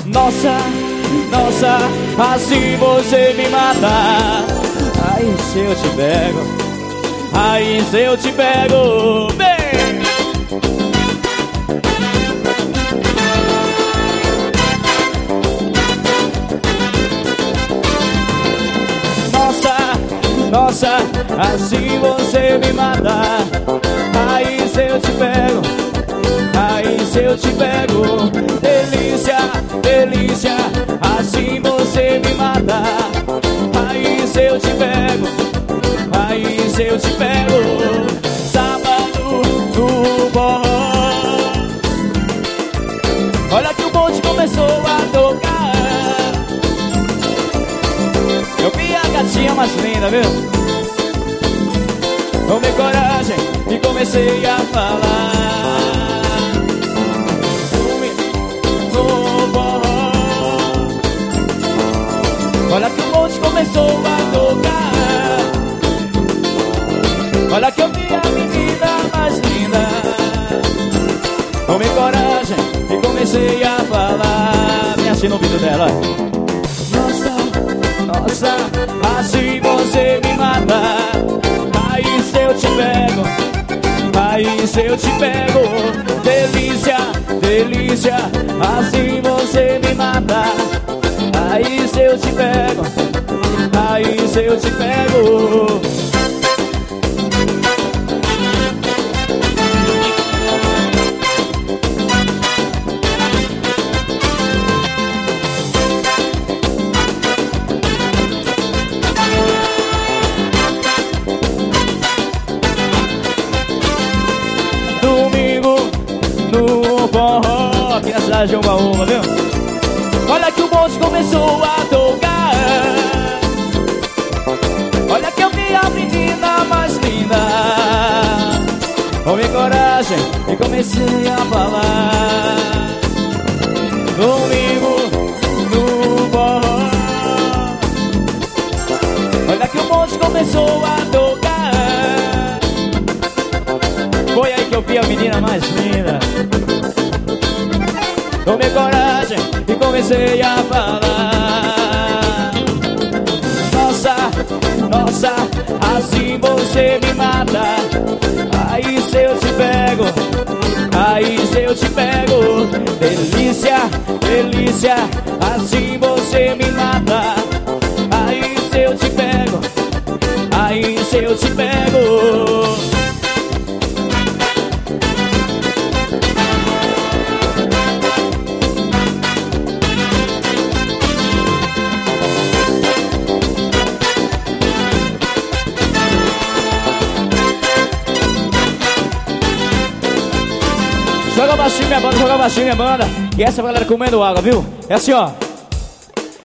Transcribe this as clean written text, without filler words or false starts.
Nossa, nossa, assim você me mata. Aí se eu te pego, aí se eu te pego, vem! Nossa, nossa, assim você me mata. Aí se eu te pego, aí se eu te pego, delícia, delícia, assim você me mata. Aí se eu te pego, aí se eu te pego, sábado no forró. Olha que o bonde começou a tocar. Eu vi a gatinha mais linda, viu? Tomei coragem e comecei a falar. No forró. Olha que o bonde começou a tocar. Olha que eu vi a menina mais linda. Tomei coragem e comecei a falar. Me achei no ouvido dela. Nossa, nossa, assim você me mata. Aí se eu te pego, aí se eu te pego, delícia, delícia, assim você me mata. Aí se eu te pego, aí se eu te pego. No forró, aqui na cidade de Umbaúba, viu? Olha que o bonde começou a tocar. Olha que eu vi a menina mais linda. Tomei coragem e comecei a falar. Domingo no forró. Olha que o bonde começou a tocar. Foi aí que eu vi a menina mais linda. Tomei coragem e comecei a falar. Nossa, nossa, assim você me mata. Aí se eu te pego, aí se eu te pego, delícia, delícia, assim você me mata. Aí se eu te pego, aí se eu te pego. Joga baixinho minha banda, joga baixinho minha banda. E essa galera comendo água, viu? É assim, ó.